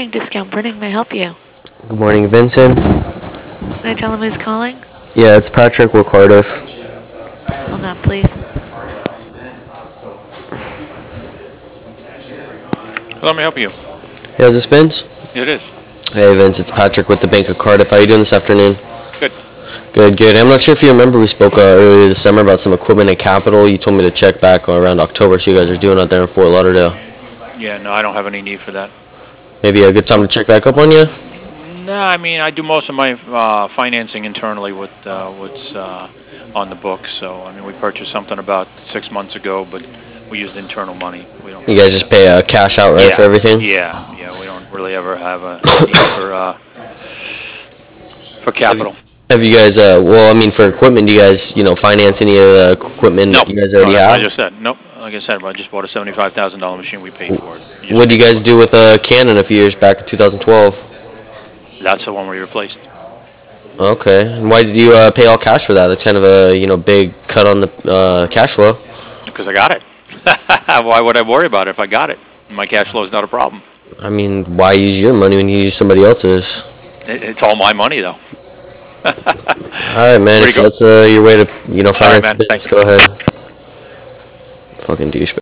morning, Discount Printing. May I help you? Good morning, Vincent. Can I tell him who's calling? Yeah, it's Patrick with Cardiff. Hold on, please. Let me help you. Yeah, is this Vince? It is. Hey, Vince, it's Patrick with the Bank of Cardiff. How you doing this afternoon? Good. Good, good. I'm not sure if you remember, we spoke earlier this summer about some equipment and capital. You told me to check back around October, so you guys are doing out there in Fort Lauderdale. Yeah, no, I don't have any need for that. Maybe a good time to check back up on you? No, I mean, I do most of my financing internally with what's on the books. So, I mean, we purchased something about 6 months ago, but we used internal money. We don't. You guys just pay cash outright for everything? Yeah. We don't really ever have a need for capital. Have you guys, well, I mean, for equipment, do you guys, finance any of the equipment No, that you guys no, already that's what I have? just said. Nope. Like I said, I just bought a $75,000 machine. We paid for it. What did you guys do with Canon a few years back in 2012? That's the one we replaced. Okay. And why did you pay all cash for that? That's kind of a big cut on the cash flow. Because I got it. Why would I worry about it if I got it? My cash flow is not a problem. I mean, why use your money when you use somebody else's? It's all my money, though. All right, man. If that's your way to finance man. business, Thanks. go ahead. Fucking douchebag.